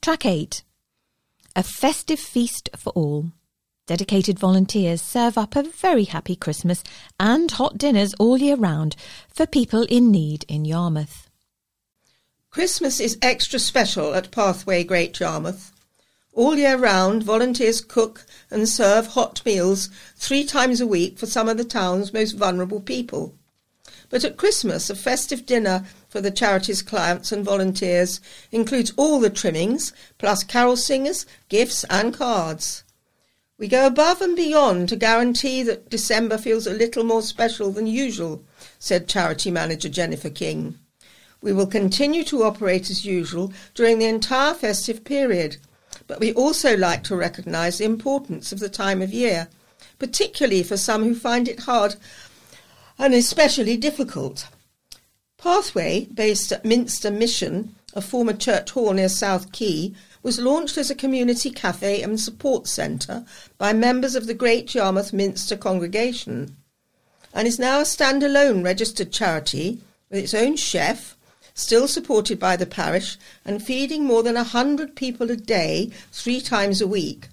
Track 8. A festive feast for all. Dedicated volunteers serve up a very happy Christmas and hot dinners all year round for people in need in Yarmouth. Christmas is extra special at Pathway Great Yarmouth. All year round, volunteers cook and serve hot meals 3 times a week for some of the town's most vulnerable people. But at Christmas, a festive dinner for the charity's clients and volunteers includes all the trimmings, plus carol singers, gifts and cards. We go above and beyond to guarantee that December feels a little more special than usual, said charity manager Jennifer King. We will continue to operate as usual during the entire festive period, but we also like to recognise the importance of the time of year, particularly for some who find it hard and especially difficult. Pathway, based at Minster Mission, a former church hall near South Quay, was launched as a community cafe and support centre by members of the Great Yarmouth Minster congregation, and is now a standalone registered charity with its own chef, still supported by the parish and feeding more than 100 people a day 3 times a week.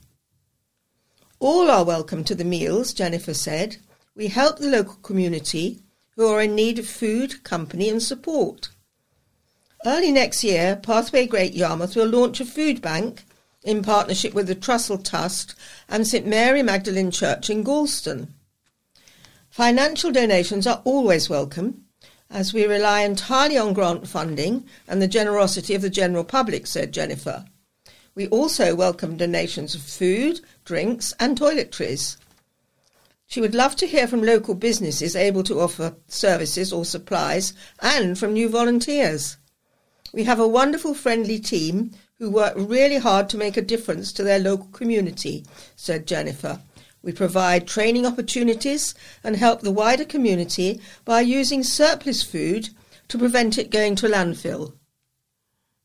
All are welcome to the meals, Jennifer said. We help the local community who are in need of food, company and support. Early next year, Pathway Great Yarmouth will launch a food bank in partnership with the Trussell Trust and St Mary Magdalene Church in Galston. Financial donations are always welcome, as we rely entirely on grant funding and the generosity of the general public, said Jennifer. We also welcome donations of food, drinks and toiletries. She would love to hear from local businesses able to offer services or supplies and from new volunteers. We have a wonderful, friendly team who work really hard to make a difference to their local community, said Jennifer. We provide training opportunities and help the wider community by using surplus food to prevent it going to landfill.